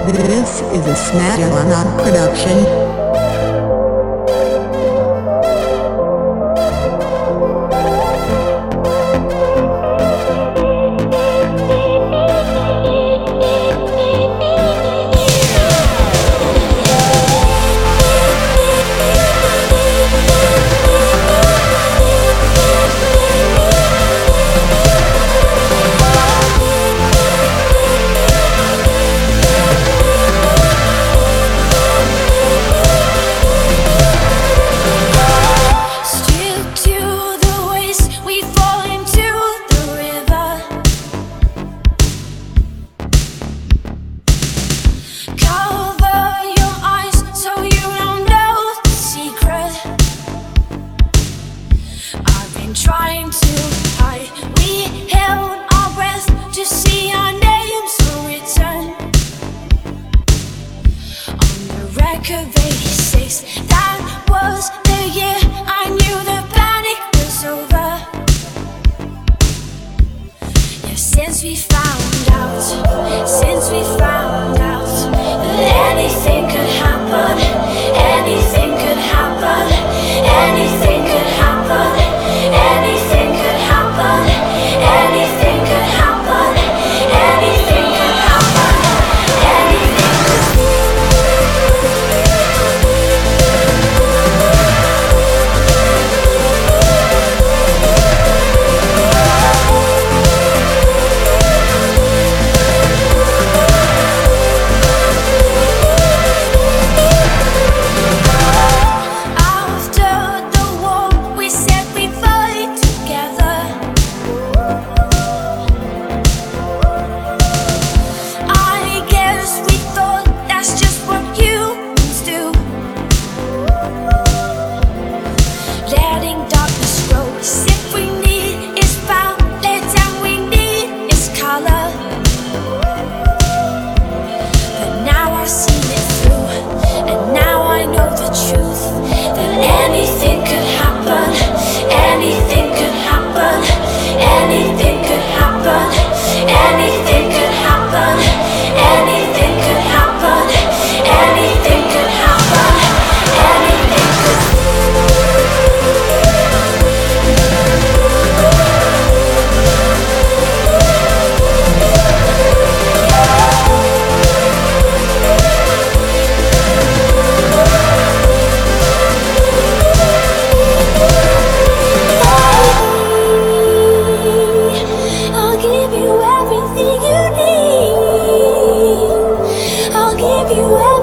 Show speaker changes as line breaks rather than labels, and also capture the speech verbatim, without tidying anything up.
This is a Smash production.
Trying to hide, we held our breath to see our names written on the record of eighty-six. That was the year I knew the panic was over. Yeah, since we found out, since we found out that anything could happen, anything could happen, anything could happen. Anything could happen, anything could happen, anything could happen, anything you